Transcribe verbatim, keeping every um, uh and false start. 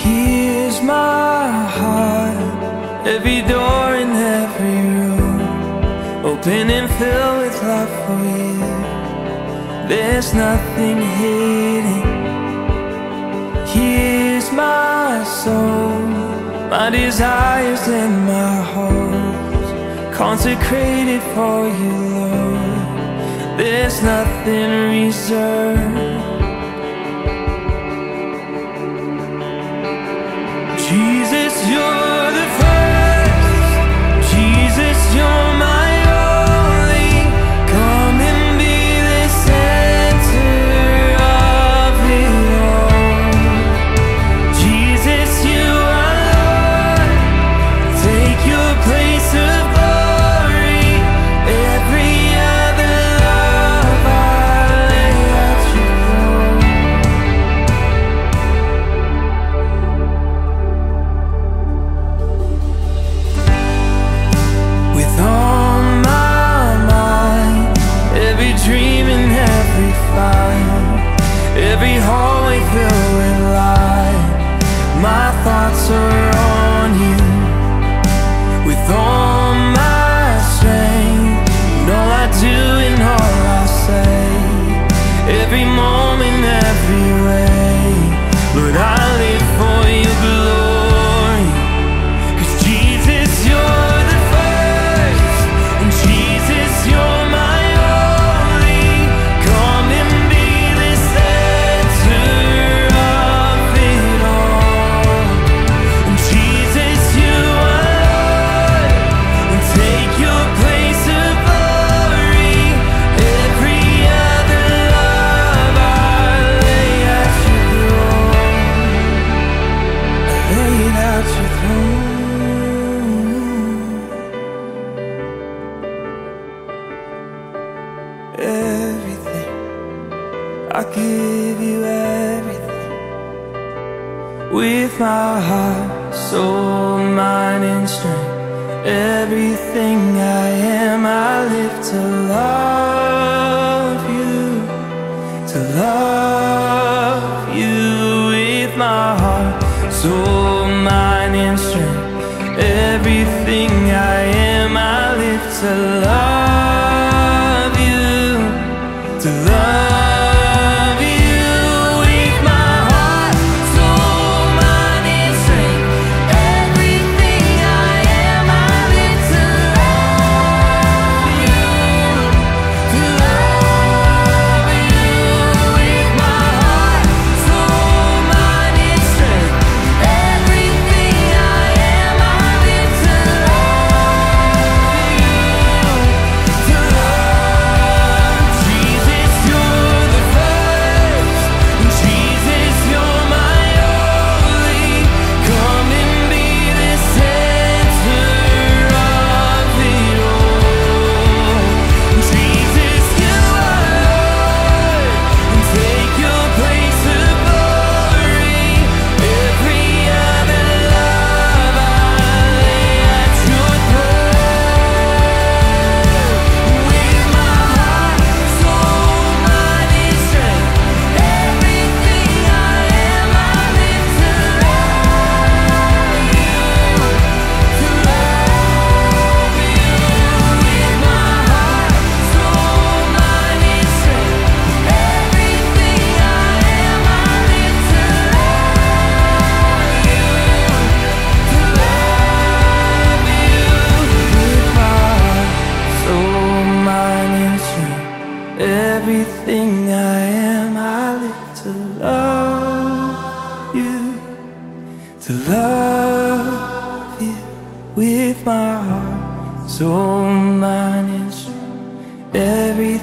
Here's my heart, every door in every room, open and filled with love for you. There's nothing hidden. Here's my soul, my desires and my hopes, consecrated for you, Lord. There's nothing reserved. Jesus, you're the first. Jesus, you're my only. Come and be the center of it all. Jesus, you are Lord. Take your place of glory. Every other love I lay at your with all my mind, every dream and every fight, every hallway filled with light, my thoughts are on you. With all my strength, and all I do and all I say, every moment, every way, Lord, I live for your glory. 'Cause Jesus, you're the first, and Jesus, you're my only. Come and be the center of it all. And Jesus, you are Lord, and take your place of glory. Every other love I lay at your throne. I lay it at your throne. Everything, I give you everything. With my heart, soul, mind and strength, everything I am, I live to love you, to love you. With my heart, soul, mind and strength, everything I am, I live to love you, to love you. With my heart, soul, mind and strength, everything I am, I live to love you, to love you. With my heart, soul, mind and strength, everything I am, I live to love you, to love. Jesus, you're the first, and Jesus, you're my only. Come and be the center of it all. Jesus, you are Lord, and take your place of glory. Every other love I lay at your throne. With my heart, soul, mind and strength, everything I am, I live to love you, to love you. With my heart, soul, mind and strength, everything I am, I live to love you, to love you. With my heart, soul, mind and strength, everything I am, I live to love you, to love you. With my heart, soul, mind and strength, every